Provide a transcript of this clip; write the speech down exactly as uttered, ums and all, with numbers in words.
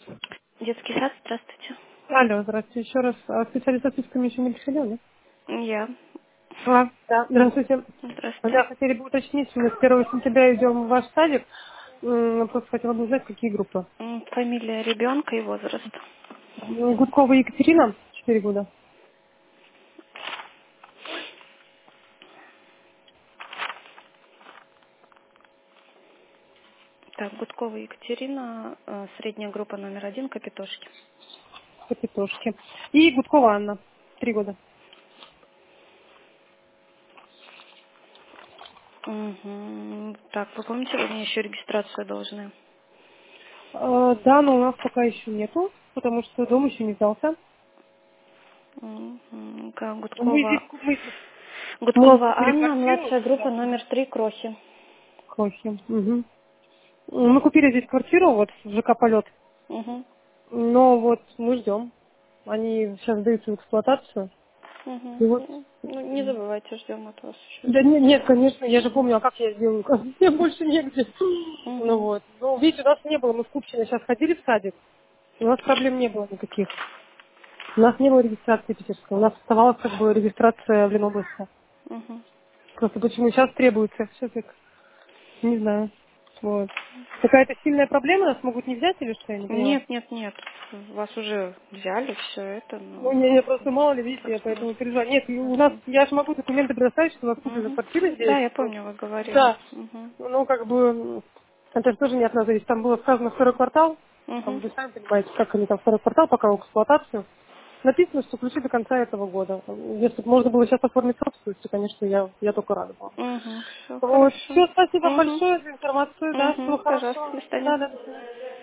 Детский сад, здравствуйте. Алло, здравствуйте. Еще раз. А специалист отписками еще не приходил, да? Я. А, да. Здравствуйте. Здравствуйте. Да, хотели бы уточнить, мы с первого сентября идем в ваш садик. М, Просто хотела бы узнать, какие группы. М, Фамилия ребенка и возраст. М, Гудкова Екатерина, четыре года. Так, Гудкова Екатерина, э, средняя группа номер один, Капитошки. Капитошки. И Гудкова Анна, три года. Угу. Так, вы помните, они еще регистрацию должны? Э, Да, но у нас пока еще нету, потому что дом еще не сдался. Угу. Так, Мы Гудкова. здесь ку- мы, мы здесь Гудкова купили Анна, квартиру. младшая группа Да. номер три, Крохи. Хохи. Мгм. Мы купили здесь квартиру, вот в ЖК «Полет». Угу. Но вот мы ждем. Они сейчас даются в эксплуатацию. И вот, Угу. Ну, не забывайте, ждем от вас еще. да нет, нет, конечно, я же помню, а как я сделаю, как мне больше негде. Ну Угу. вот. Ну, видите, у нас не было, мы в Купчино сейчас ходили в садик, у нас проблем не было никаких. У нас не было регистрации питерской, у нас оставалась как бы регистрация в Ленобласти. Угу. Просто почему сейчас требуется, все так, не знаю. Вот. Какая-то сильная проблема, нас могут не взять или что, я не поняла. Нет, нет, нет. Вас уже взяли, все это, Ну, но не, не, просто мало ли, видите, я просто поэтому переживаю. Нет, у нас, нужно. я же могу документы предоставить, что у нас куплена Мгм. квартира здесь. Да, я Ну, помню, вы говорили. да, Угу. ну, как бы, м, это же тоже не от нас зависит. Там было сказано второй квартал, там Угу. вы сами понимаете, как они там второй квартал, пока в эксплуатацию. Написано, что ключи до конца этого года. Если бы можно было сейчас оформить собственность, то, конечно, я, я только рада была. Угу. Все Вот, хорошо. все, спасибо вам Угу. большое за информацию, да, всего Угу. Пожалуйста, хорошего. до свидания. Да, да, до свидания.